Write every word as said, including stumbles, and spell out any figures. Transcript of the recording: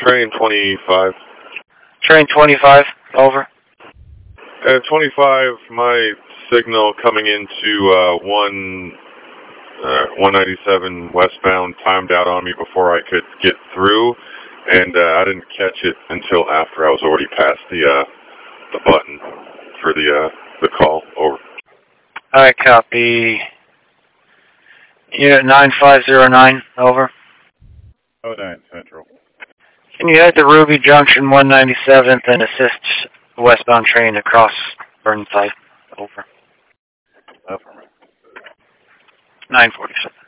train twenty-five. Train twenty-five, over. At twenty-five, my signal coming into uh, one uh, one ninety-seven westbound timed out on me before I could get through, and uh, I didn't catch it until after I was already past the uh, the button for the uh, the call. Over. All right, copy. Unit nine five zero nine, over. oh nine Central. Can you head to Ruby Junction one ninety-seventh and assist the westbound train across Burnside? Over. Affirmative. nine forty-seven.